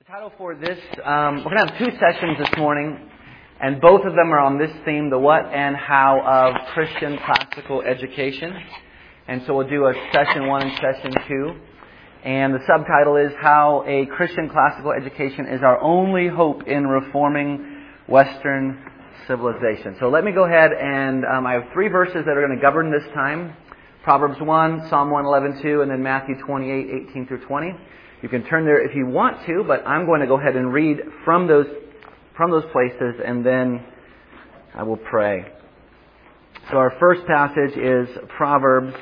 Title for this, we're going to have two sessions this morning, and both of them are on this theme, the what and how of Christian classical education. And so we'll do a session 1 and session 2. And the subtitle is How a Christian Classical Education is Our Only Hope in Reforming Western Civilization. So let me go ahead and I have 3 verses that are going to govern this time. Proverbs 1, Psalm 111:2, and then Matthew 28:18 through 20. You can turn there if you want to, but I'm going to go ahead and read from those places, and then I will pray. So our first passage is Proverbs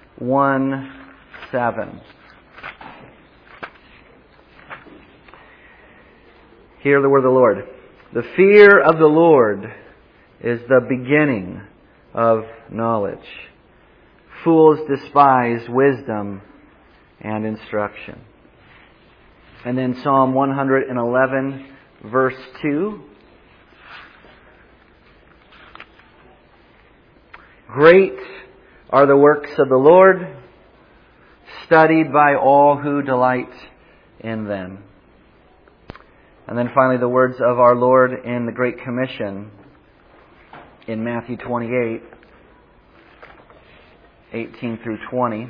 1:7. Hear the word of the Lord. The fear of the Lord is the beginning of knowledge. Fools despise wisdom and instruction. And then Psalm 111, verse 2. Great are the works of the Lord, studied by all who delight in them. And then finally the words of our Lord in the Great Commission in Matthew 28, 18 through 20.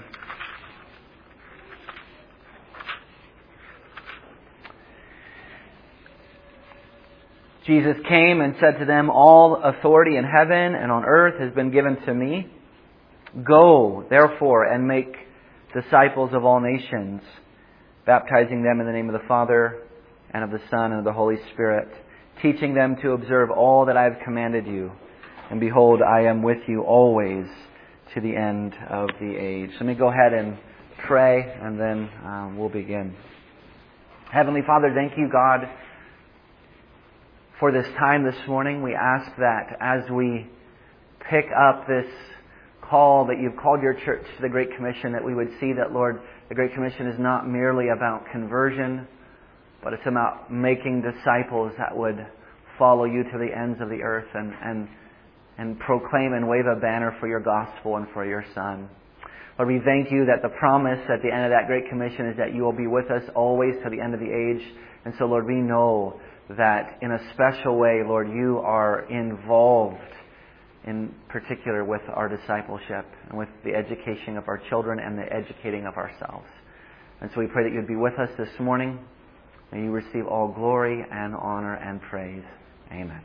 Jesus came and said to them, All authority in heaven and on earth has been given to me. Go, therefore, and make disciples of all nations, baptizing them in the name of the Father and of the Son and of the Holy Spirit, teaching them to observe all that I have commanded you. And behold, I am with you always to the end of the age. Let me go ahead and pray, and then we'll begin. Heavenly Father, thank you, God, for this time this morning. We ask that as we pick up this call that you've called your church to the Great Commission, that we would see that, Lord, the Great Commission is not merely about conversion, but it's about making disciples that would follow you to the ends of the earth and proclaim and wave a banner for your gospel and for your Son. Lord, we thank you that the promise at the end of that Great Commission is that you will be with us always to the end of the age. And so, Lord, we know that in a special way, Lord, you are involved in particular with our discipleship and with the education of our children and the educating of ourselves. And so we pray that you'd be with us this morning. May you receive all glory and honor and praise. Amen.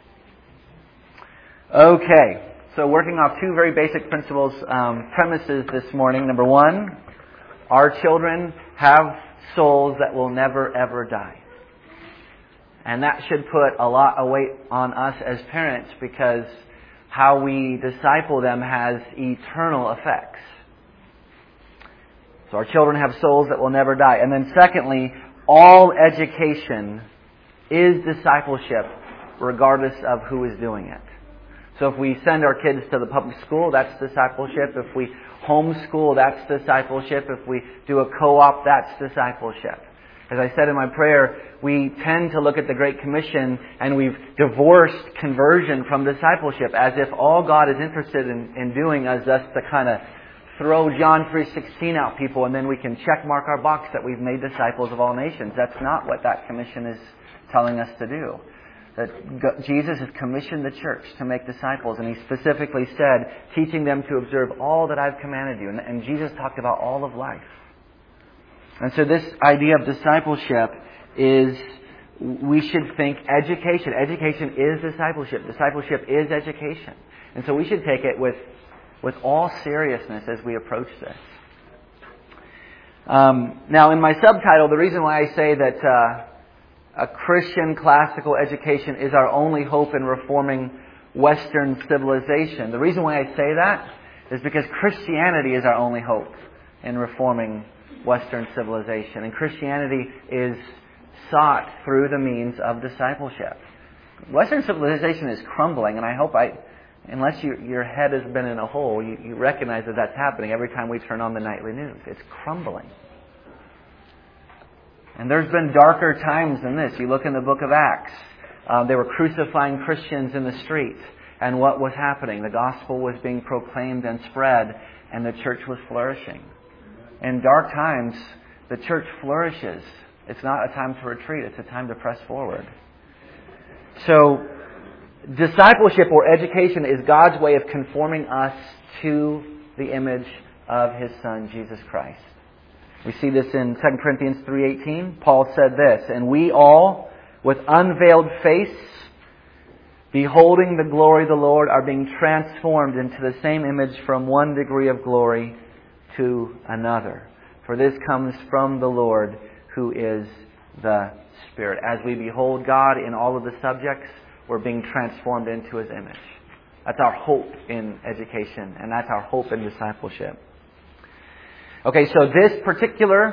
Okay, so working off 2 very basic premises this morning. Number 1, our children have souls that will never ever die. And that should put a lot of weight on us as parents, because how we disciple them has eternal effects. So our children have souls that will never die. And then secondly, all education is discipleship regardless of who is doing it. So if we send our kids to the public school, that's discipleship. If we homeschool, that's discipleship. If we do a co-op, that's discipleship. As I said in my prayer, we tend to look at the Great Commission and we've divorced conversion from discipleship, as if all God is interested in doing is us to kind of throw John 3:16 out people and then we can check mark our box that we've made disciples of all nations. That's not what that commission is telling us to do. That Jesus has commissioned the church to make disciples, and He specifically said, teaching them to observe all that I've commanded you. And Jesus talked about all of life. And so this idea of discipleship is, we should think education. Education is discipleship. Discipleship is education. And so we should take it with all seriousness as we approach this. Now in my subtitle, the reason why I say that a Christian classical education is our only hope in reforming Western civilization, the reason why I say that is because Christianity is our only hope in reforming Western civilization. And Christianity is sought through the means of discipleship. Western civilization is crumbling, and I hope unless your head has been in a hole, you recognize that that's happening every time we turn on the nightly news. It's crumbling. And there's been darker times than this. You look in the book of Acts. They were crucifying Christians in the streets. And what was happening? The gospel was being proclaimed and spread, and the church was flourishing. In dark times, the church flourishes It's not a time to retreat. It's a time to press forward. So, discipleship or education is God's way of conforming us to the image of His Son, Jesus Christ. We see this in 2 Corinthians 3:18. Paul said this, "And we all, with unveiled face, beholding the glory of the Lord, are being transformed into the same image from one degree of glory to another. For this comes from the Lord, who is the Spirit." As we behold God in all of the subjects, we're being transformed into His image. That's our hope in education, and that's our hope in discipleship. Okay, so this particular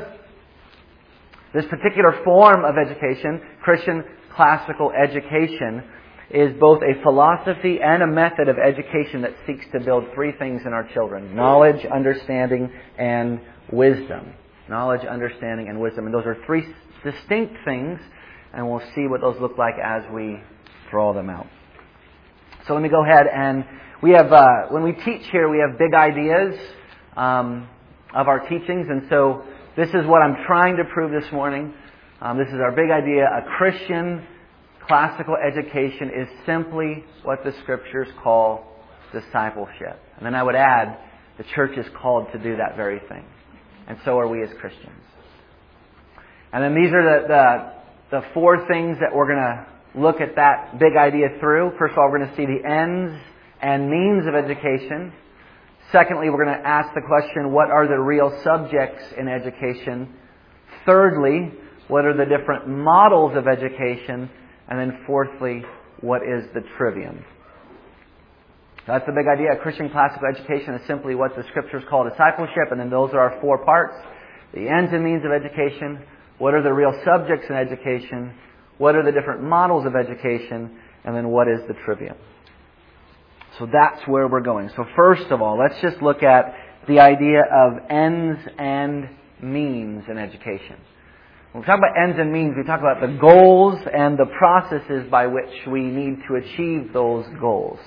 form of education, Christian classical education, is both a philosophy and a method of education that seeks to build three things in our children: knowledge, understanding, and wisdom. Knowledge, understanding, and wisdom. And those are three distinct things, and we'll see what those look like as we draw them out. So let me go ahead, and we have, when we teach here, we have big ideas of our teachings, and so this is what I'm trying to prove this morning. This is our big idea. A Christian classical education is simply what the Scriptures call discipleship. And then I would add, the church is called to do that very thing. And so are we as Christians. And then these are the four things that we're going to look at that big idea through. First of all, we're going to see the ends and means of education. Secondly, we're going to ask the question, what are the real subjects in education? Thirdly, what are the different models of education? And then fourthly, what is the trivium? That's the big idea. Christian classical education is simply what the Scriptures call discipleship, and then those are our four parts. The ends and means of education. What are the real subjects in education? What are the different models of education? And then what is the trivium? So that's where we're going. So first of all, let's just look at the idea of ends and means in education. When we talk about ends and means, we talk about the goals and the processes by which we need to achieve those goals.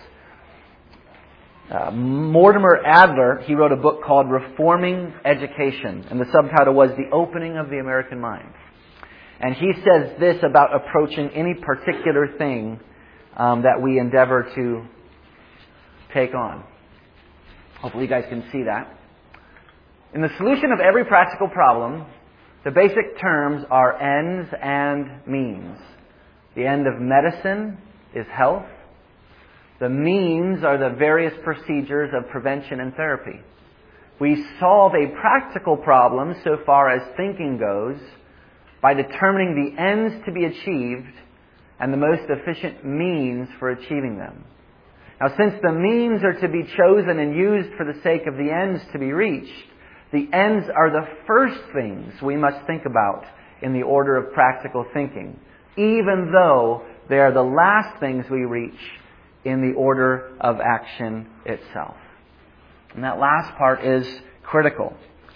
Mortimer Adler, he wrote a book called Reforming Education, and the subtitle was The Opening of the American Mind. And he says this about approaching any particular thing that we endeavor to take on. Hopefully you guys can see that. In the solution of every practical problem, the basic terms are ends and means. The end of medicine is health. The means are the various procedures of prevention and therapy. We solve a practical problem so far as thinking goes by determining the ends to be achieved and the most efficient means for achieving them. Now, since the means are to be chosen and used for the sake of the ends to be reached, the ends are the first things we must think about in the order of practical thinking, even though they are the last things we reach in the order of action itself. And that last part is critical.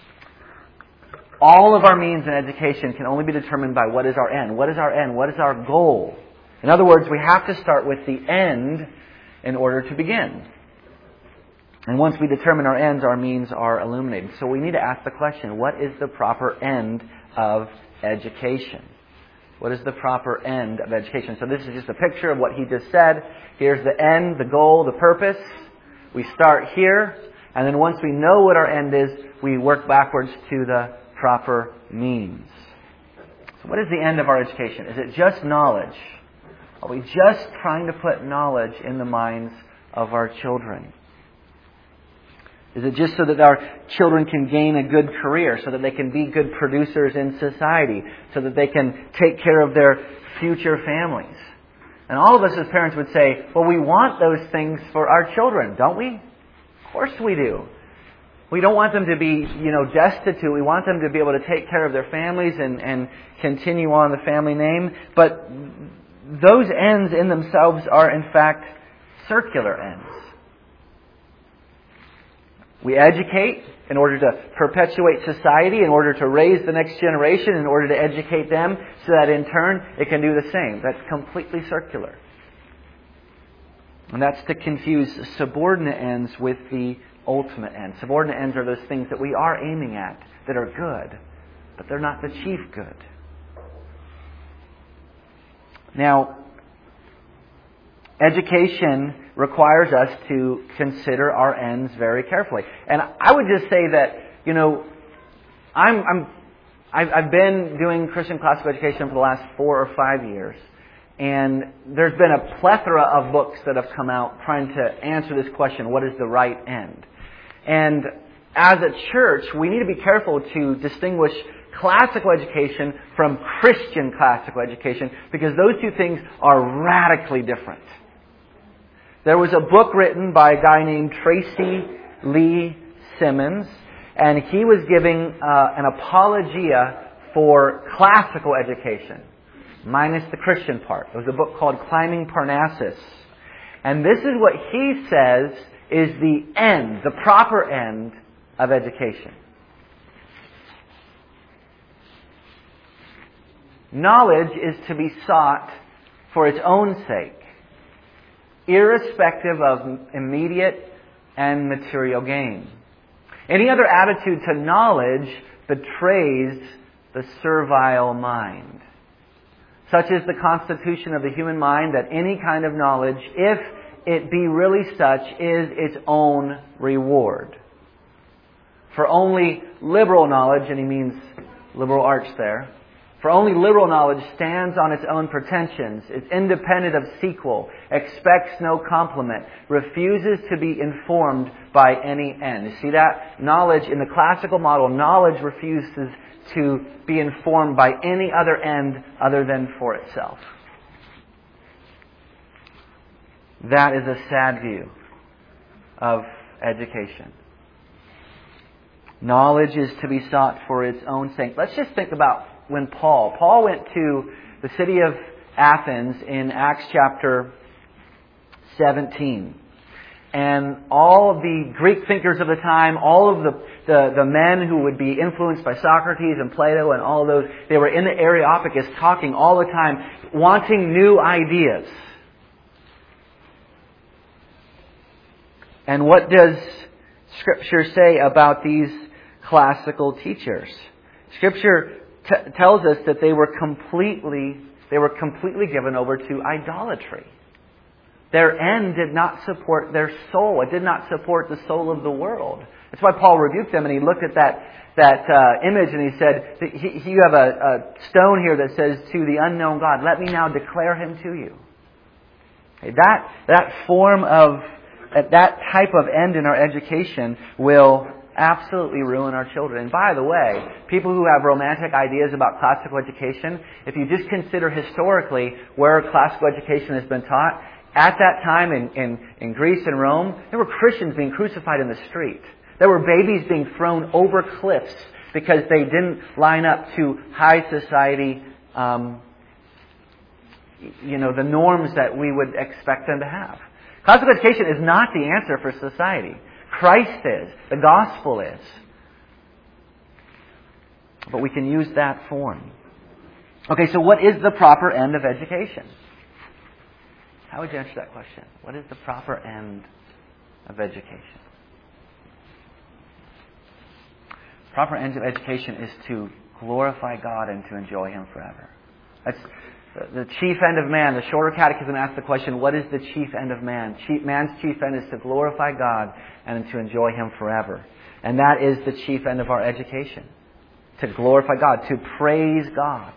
All of our means in education can only be determined by what is our end. What is our end? What is our goal? In other words, we have to start with the end in order to begin. And once we determine our ends, our means are illuminated. So we need to ask the question, what is the proper end of education? What is the proper end of education? So this is just a picture of what he just said. Here's the end, the goal, the purpose. We start here, and then once we know what our end is, we work backwards to the proper means. So what is the end of our education? Is it just knowledge? Are we just trying to put knowledge in the minds of our children? Is it just so that our children can gain a good career, so that they can be good producers in society, so that they can take care of their future families? And all of us as parents would say, well, we want those things for our children, don't we? Of course we do. We don't want them to be, destitute. We want them to be able to take care of their families and continue on the family name. But those ends in themselves are, in fact, circular ends. We educate in order to perpetuate society, in order to raise the next generation, in order to educate them, so that in turn it can do the same. That's completely circular. And that's to confuse subordinate ends with the ultimate end. Subordinate ends are those things that we are aiming at that are good, but they're not the chief good. Now, education requires us to consider our ends very carefully. And I would just say that, I've been doing Christian classical education for the last 4 or 5 years. And there's been a plethora of books that have come out trying to answer this question, what is the right end? And as a church, we need to be careful to distinguish classical education from Christian classical education, because those two things are radically different. There was a book written by a guy named Tracy Lee Simmons, and he was giving an apologia for classical education, minus the Christian part. It was a book called Climbing Parnassus. And this is what he says is the end, the proper end of education. Knowledge is to be sought for its own sake, irrespective of immediate and material gain. Any other attitude to knowledge betrays the servile mind. Such is the constitution of the human mind that any kind of knowledge, if it be really such, is its own reward. For only liberal knowledge, and he means liberal arts there, for only liberal knowledge stands on its own pretensions, is independent of sequel, expects no compliment, refuses to be informed by any end. You see that? Knowledge, in the classical model, knowledge refuses to be informed by any other end other than for itself. That is a sad view of education. Knowledge is to be sought for its own sake. Let's just think about when Paul went to the city of Athens in Acts chapter 17. And all of the Greek thinkers of the time, all of the men who would be influenced by Socrates and Plato and all of those, they were in the Areopagus talking all the time, wanting new ideas. And what does Scripture say about these classical teachers? Scripture tells us that they were completely given over to idolatry. Their end did not support their soul. It did not support the soul of the world. That's why Paul rebuked them, and he looked at that image and he said, you have a stone here that says, to the unknown God, let me now declare Him to you. Okay, that type of end in our education will absolutely ruin our children. And by the way, people who have romantic ideas about classical education, if you just consider historically where classical education has been taught, at that time in Greece and Rome, there were Christians being crucified in the street. There were babies being thrown over cliffs because they didn't line up to high society, the norms that we would expect them to have. Classical education is not the answer for society. Christ is. The gospel is. But we can use that form. Okay, so what is the proper end of education? How would you answer that question? What is the proper end of education? Proper end of education is to glorify God and to enjoy Him forever. That's the chief end of man. The Shorter Catechism asks the question, what is the chief end of man? Man's chief end is to glorify God and to enjoy Him forever. And that is the chief end of our education. To glorify God, to praise God.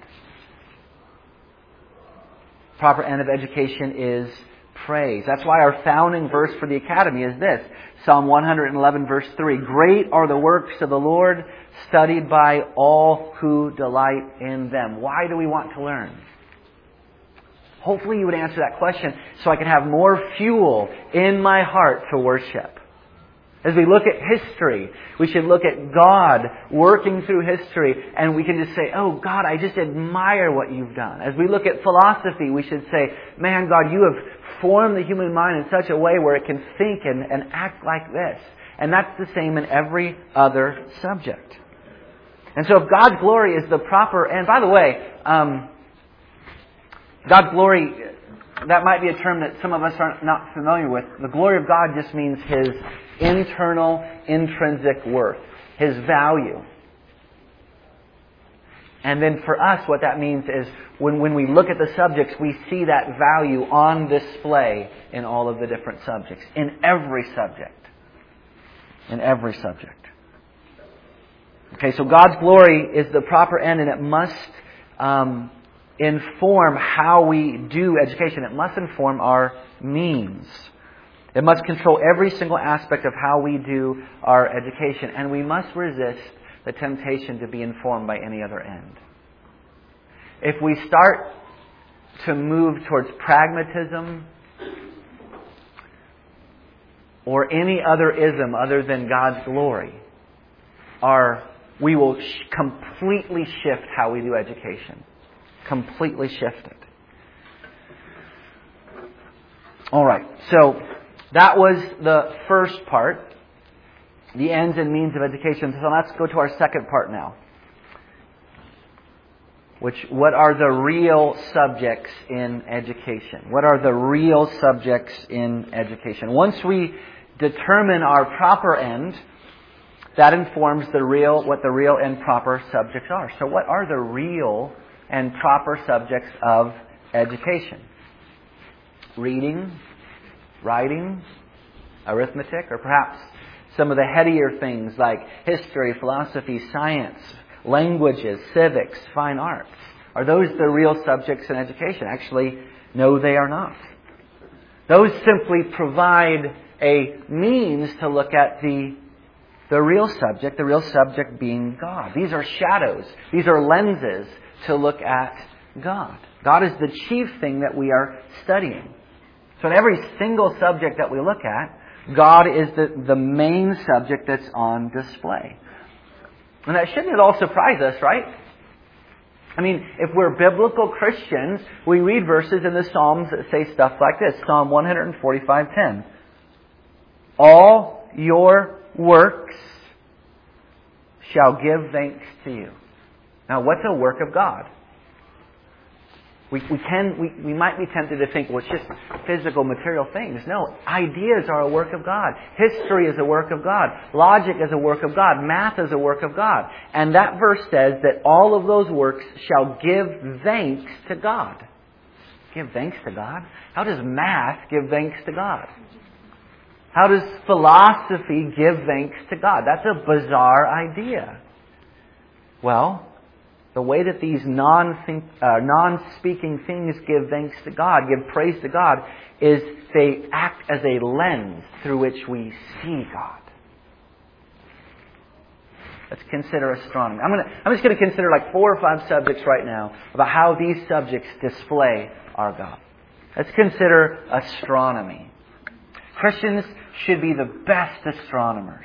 Proper end of education is praise. That's why our founding verse for the Academy is this. Psalm 111 verse 3. Great are the works of the Lord, studied by all who delight in them. Why do we want to learn? Hopefully you would answer that question so I can have more fuel in my heart to worship. As we look at history, we should look at God working through history, and we can just say, oh God, I just admire what You've done. As we look at philosophy, we should say, man, God, You have formed the human mind in such a way where it can think and act like this. And that's the same in every other subject. And so if God's glory is the proper, and by the way, God's glory, that might be a term that some of us are not familiar with. The glory of God just means His internal, intrinsic worth, His value. And then for us, what that means is when we look at the subjects, we see that value on display in all of the different subjects. In every subject. In every subject. Okay, so God's glory is the proper end, and it must inform how we do education. It must inform our means. It must control every single aspect of how we do our education. And we must resist the temptation to be informed by any other end. If we start to move towards pragmatism or any other ism other than God's glory, we will completely shift how we do education. Completely shift it. All right, so that was the first part. The ends and means of education. So let's go to our second part now. What are the real subjects in education? What are the real subjects in education? Once we determine our proper end, that informs what the real and proper subjects are. So what are the real and proper subjects of education? Reading, writing, arithmetic, or perhaps some of the headier things like history, philosophy, science, languages, civics, fine arts. Are those the real subjects in education? Actually, no, they are not. Those simply provide a means to look at the real subject being God. These are shadows. These are lenses to look at God. God is the chief thing that we are studying. So in every single subject that we look at, God is the main subject that's on display. And that shouldn't at all surprise us, right? I mean, if we're biblical Christians, we read verses in the Psalms that say stuff like this. Psalm 145:10. All your works shall give thanks to you. Now, what's a work of God? We might be tempted to think, well, it's just physical, material things. No, ideas are a work of God. History is a work of God. Logic is a work of God. Math is a work of God. And that verse says that all of those works shall give thanks to God. Give thanks to God? How does math give thanks to God? How does philosophy give thanks to God? That's a bizarre idea. Well, the way that these non-speaking things give thanks to God, give praise to God, is they act as a lens through which we see God. Let's consider astronomy. I'm just going to consider like 4 or 5 subjects right now about how these subjects display our God. Let's consider astronomy. Christians should be the best astronomers.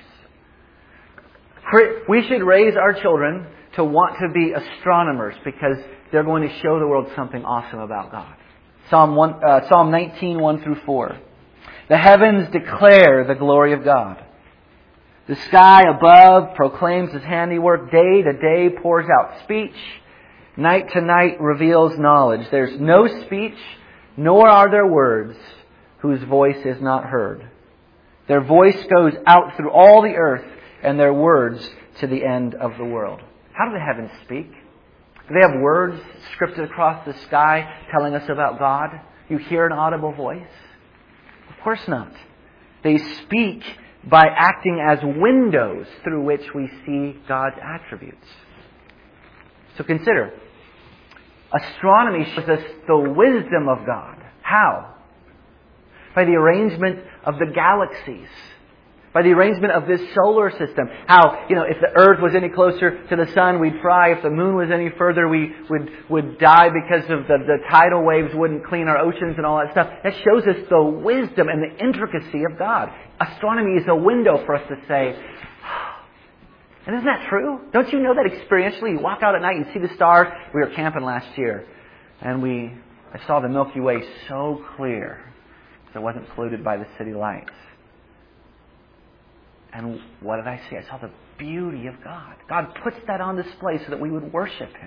We should raise our children to want to be astronomers because they're going to show the world something awesome about God. Psalm 19, 1-4. The heavens declare the glory of God. The sky above proclaims His handiwork. Day to day pours out speech. Night to night reveals knowledge. There's no speech, nor are there words whose voice is not heard. Their voice goes out through all the earth, and their words to the end of the world. How do the heavens speak? Do they have words scripted across the sky telling us about God? You hear an audible voice? Of course not. They speak by acting as windows through which we see God's attributes. So consider, astronomy shows us the wisdom of God. How? By the arrangement of the galaxies. By the arrangement of this solar system. How, if the Earth was any closer to the Sun, we'd fry. If the Moon was any further, we would die because of the tidal waves wouldn't clean our oceans and all that stuff. That shows us the wisdom and the intricacy of God. Astronomy is a window for us to say, and isn't that true? Don't you know that experientially? You walk out at night and see the stars. We were camping last year, and I saw the Milky Way so clear. So it wasn't polluted by the city lights. And what did I see? I saw the beauty of God. God puts that on display so that we would worship Him.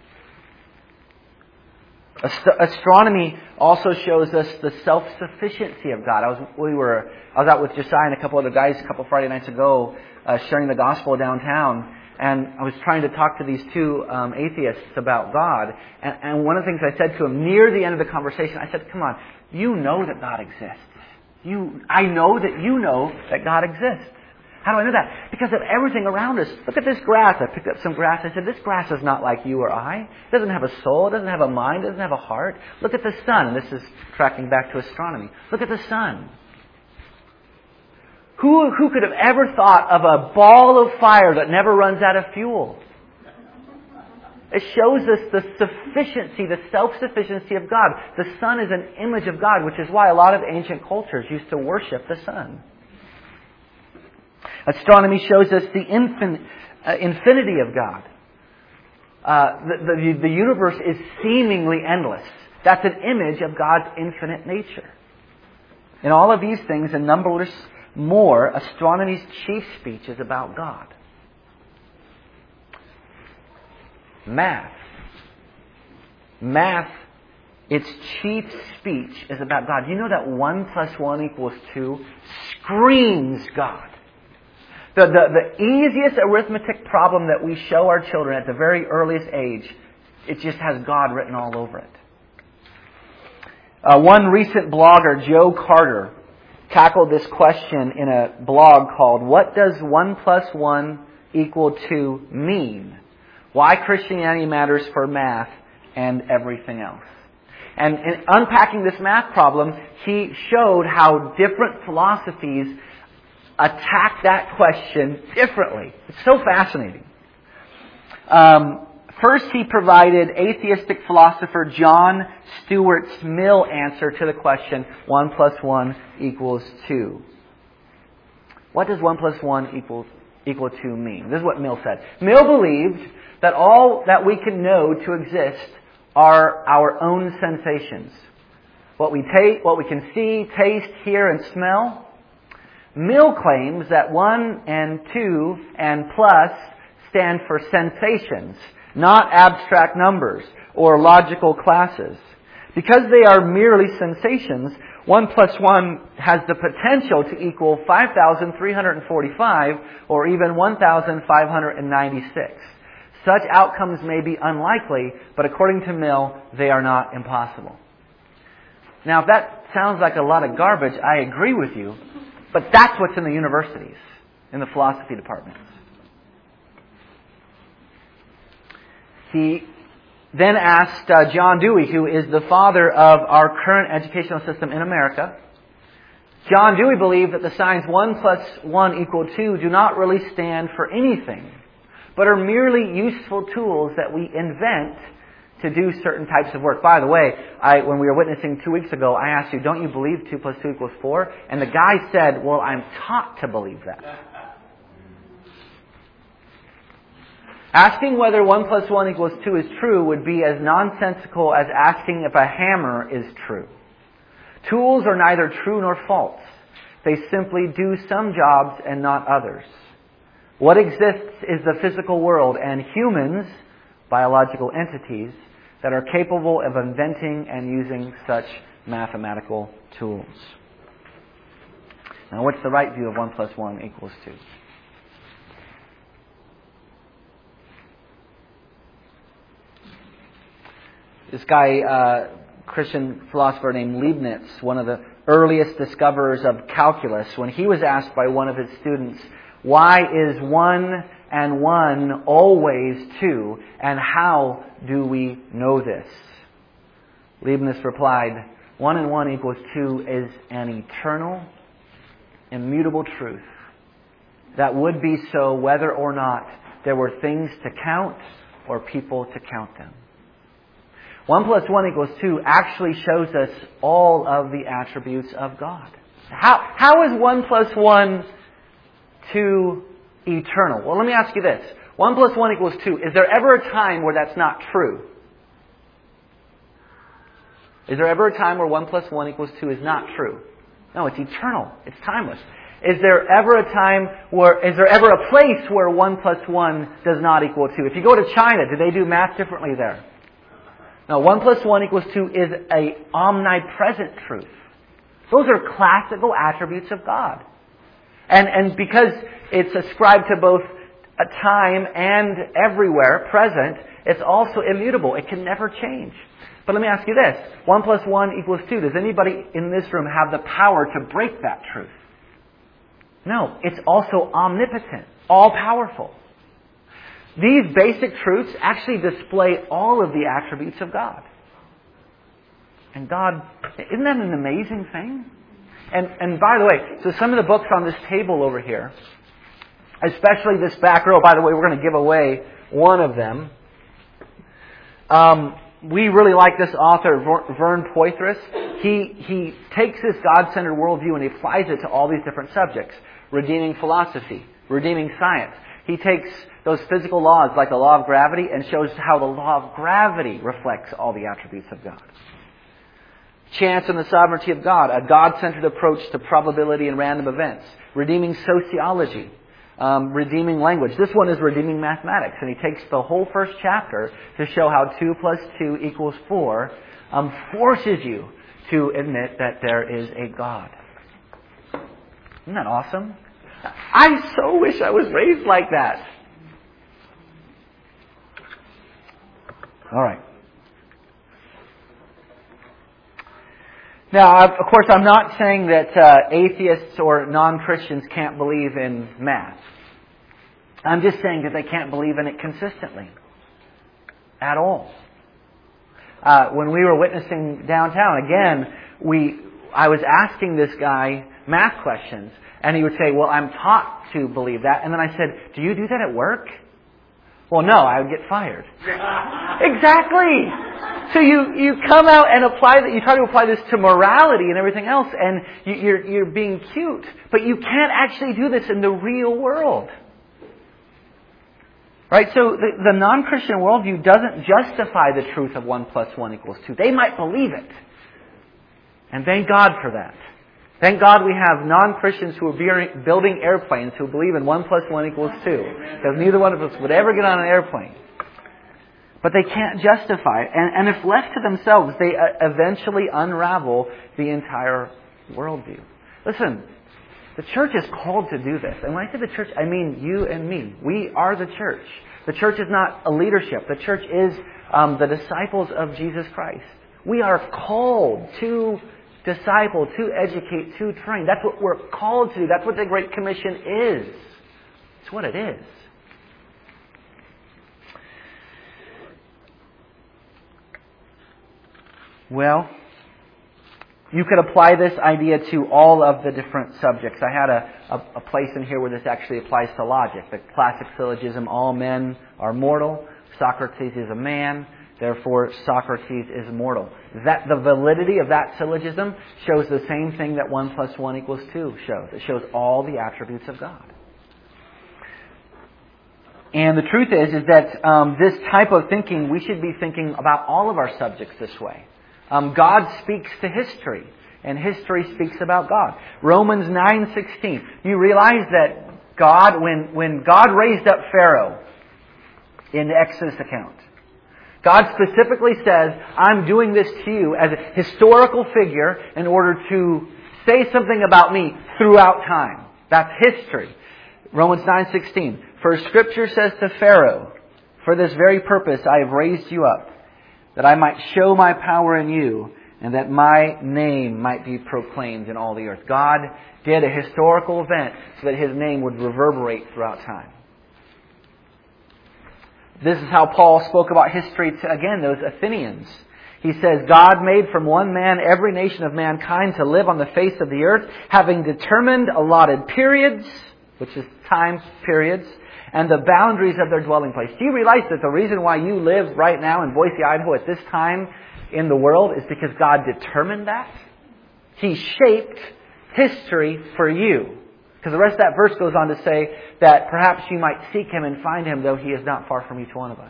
Astronomy also shows us the self-sufficiency of God. I was out with Josiah and a couple other guys a couple Friday nights ago sharing the gospel downtown. and I was trying to talk to these two atheists about God. And one of the things I said to them near the end of the conversation, I said, come on, you know that God exists. I know that you know that God exists. How do I know that? Because of everything around us. Look at this grass. I picked up some grass. I said, this grass is not like you or I. It doesn't have a soul. It doesn't have a mind. It doesn't have a heart. Look at the sun. And this is tracking back to astronomy. Look at the sun. Who could have ever thought of a ball of fire that never runs out of fuel? It shows us the sufficiency, the self-sufficiency of God. The sun is an image of God, which is why a lot of ancient cultures used to worship the sun. Astronomy shows us the infinity of God. The universe is seemingly endless. That's an image of God's infinite nature. In all of these things and numberless more, astronomy's chief speech is about God. Math, its chief speech is about God. You know that 1 + 1 = 2 screams God. The easiest arithmetic problem that we show our children at the very earliest age, it just has God written all over it. One recent blogger, Joe Carter, tackled this question in a blog called, "What does 1 + 1 = 2 mean? Why Christianity matters for math and everything else." And in unpacking this math problem, he showed how different philosophies attack that question differently. It's so fascinating. First, he provided atheistic philosopher John Stuart Mill's answer to the question, 1 + 1 = 2. What does 1 + 1 = 2 mean? This is what Mill said. Mill believed that all that we can know to exist are our own sensations. What we can see, taste, hear, and smell. Mill claims that 1 and 2 and plus stand for sensations, not abstract numbers or logical classes. Because they are merely sensations, 1 + 1 has the potential to equal 5,345 or even 1,596. Such outcomes may be unlikely, but according to Mill, they are not impossible. Now, if that sounds like a lot of garbage, I agree with you, but that's what's in the universities, in the philosophy departments. He then asked John Dewey, who is the father of our current educational system in America. John Dewey believed that the signs 1 + 1 = 2 do not really stand for anything, but are merely useful tools that we invent to do certain types of work. By the way, when we were witnessing 2 weeks ago, I asked you, don't you believe 2 + 2 = 4? And the guy said, well, I'm taught to believe that. Asking whether 1 + 1 = 2 is true would be as nonsensical as asking if a hammer is true. Tools are neither true nor false. They simply do some jobs and not others. What exists is the physical world and humans, biological entities, that are capable of inventing and using such mathematical tools. Now, what's the right view of 1 + 1 = 2? This guy, Christian philosopher named Leibniz, one of the earliest discoverers of calculus, when he was asked by one of his students, why is 1 and 1 always 2, and how do we know this? Leibniz replied, 1 and 1 = 2 is an eternal, immutable truth that would be so whether or not there were things to count or people to count them. 1 + 1 = 2 actually shows us all of the attributes of God. How is 1 + 1 2 eternal? Well, let me ask you this. 1 + 1 = 2. Is there ever a time where that's not true? Is there ever a time where 1 + 1 = 2 is not true? No, it's eternal. It's timeless. Is there ever a place where 1 + 1 does not equal 2? If you go to China, do they do math differently there? No, 1 + 1 = 2 is an omnipresent truth. Those are classical attributes of God. And because it's ascribed to both a time and everywhere present. It's also immutable. It can never change. But let me ask you this. 1 plus 1 equals 2. Does anybody in this room have the power to break that truth? No. It's also omnipotent, all-powerful. These basic truths actually display all of the attributes of God. And God, isn't that an amazing thing? And by the way, so some of the books on this table over here, especially this back row, by the way, we're going to give away one of them. We really like this author, Vern Poythress. He takes this God-centered worldview and he applies it to all these different subjects. Redeeming philosophy, redeeming science. He takes those physical laws like the law of gravity and shows how the law of gravity reflects all the attributes of God. Chance and the sovereignty of God, a God-centered approach to probability and random events. Redeeming sociology, redeeming language. This one is redeeming mathematics, and he takes the whole first chapter to show how 2 plus 2 equals 4 forces you to admit that there is a God. Isn't that awesome? I so wish I was raised like that. All right. Now, of course, I'm not saying that atheists or non-Christians can't believe in math. I'm just saying that they can't believe in it consistently. At all. When we were witnessing downtown, again, I was asking this guy math questions, and he would say, well, I'm taught to believe that. And then I said, do you do that at work? Well, no, I would get fired. Exactly! So you come out and you try to apply this to morality and everything else, and you're being cute. But you can't actually do this in the real world. Right? So the non-Christian worldview doesn't justify the truth of 1 plus 1 equals 2. They might believe it. And thank God for that. Thank God we have non-Christians who are building airplanes who believe in 1 plus 1 equals 2. Because neither one of us would ever get on an airplane. But they can't justify it. And if left to themselves, they eventually unravel the entire worldview. Listen, the church is called to do this. And when I say the church, I mean you and me. We are the church. The church is not a leadership. The church is the disciples of Jesus Christ. We are called to disciple, to educate, to train. That's what we're called to do. That's what the Great Commission is. It's what it is. Well, you could apply this idea to all of the different subjects. I had a place in here where this actually applies to logic. The classic syllogism, all men are mortal. Socrates is a man. Therefore, Socrates is mortal. That the validity of that syllogism shows the same thing that 1 plus 1 equals 2 shows. It shows all the attributes of God. And the truth is that this type of thinking, we should be thinking about all of our subjects this way. God speaks to history, and history speaks about God. Romans 9:16. You realize that God, when God raised up Pharaoh in the Exodus account, God specifically says, I'm doing this to you as a historical figure in order to say something about me throughout time. That's history. Romans 9:16. For Scripture says to Pharaoh, for this very purpose I have raised you up, that I might show my power in you, and that my name might be proclaimed in all the earth. God did a historical event so that His name would reverberate throughout time. This is how Paul spoke about history to, again, those Athenians. He says, God made from one man every nation of mankind to live on the face of the earth, having determined allotted periods, which is time periods, and the boundaries of their dwelling place. Do you realize that the reason why you live right now in Boise, Idaho at this time in the world is because God determined that? He shaped history for you. Because the rest of that verse goes on to say that perhaps you might seek Him and find Him, though He is not far from each one of us.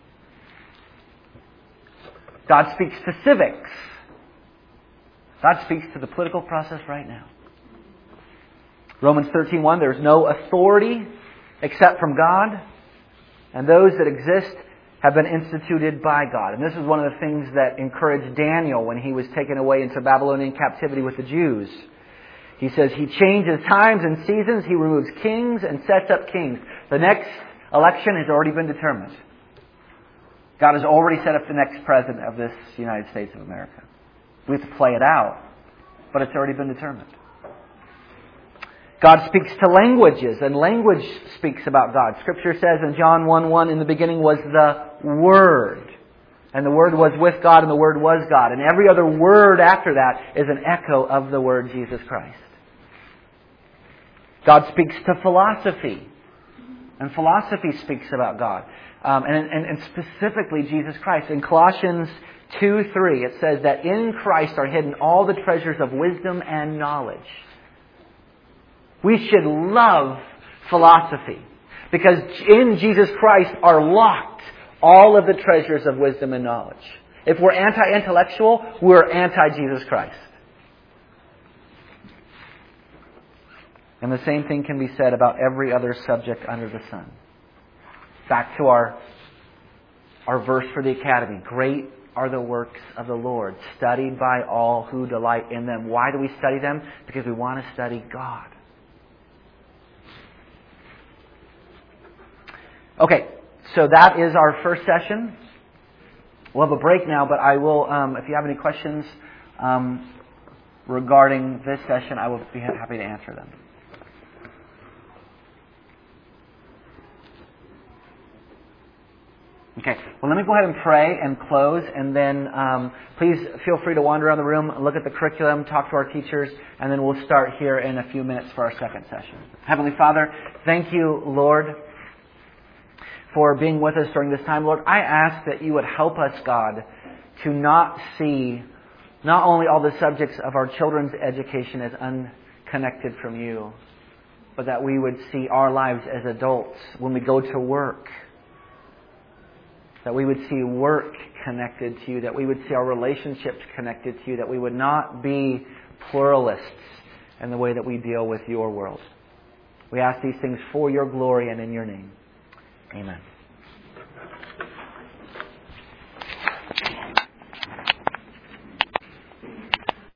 God speaks to civics. God speaks to the political process right now. Romans 13:1, there is no authority except from God, and those that exist have been instituted by God. And this is one of the things that encouraged Daniel when he was taken away into Babylonian captivity with the Jews. He says He changes times and seasons, He removes kings and sets up kings. The next Election has already been determined. God has already set up the next president of this United States of America. We have to play it out, but it's already been determined. God speaks to languages, and language speaks about God. Scripture says in John 1:1, in the beginning was the Word. And the Word was with God, and the Word was God. And every other word after that is an echo of the word Jesus Christ. God speaks to philosophy. And philosophy speaks about God. And specifically Jesus Christ. In Colossians 2:3, it says that in Christ are hidden all the treasures of wisdom and knowledge. We should love philosophy, because in Jesus Christ are locked all of the treasures of wisdom and knowledge. If we're anti-intellectual, we're anti-Jesus Christ. And the same thing can be said about every other subject under the sun. Back to our verse for the academy. Great are the works of the Lord, studied by all who delight in them. Why do we study them? Because we want to study God. Okay, so that is our first session. We'll have a break now, but I will, if you have any questions regarding this session, I will be happy to answer them. Okay, well, let me go ahead and pray and close, and then please feel free to wander around the room, look at the curriculum, talk to our teachers, and then we'll start here in a few minutes for our second session. Heavenly Father, thank you, Lord, for being with us during this time. Lord, I ask that you would help us, God, to not see not only all the subjects of our children's education as unconnected from you, but that we would see our lives as adults when we go to work. That we would see work connected to you, that we would see our relationships connected to you, that we would not be pluralists in the way that we deal with your world. We ask these things for your glory and in your name. Amen.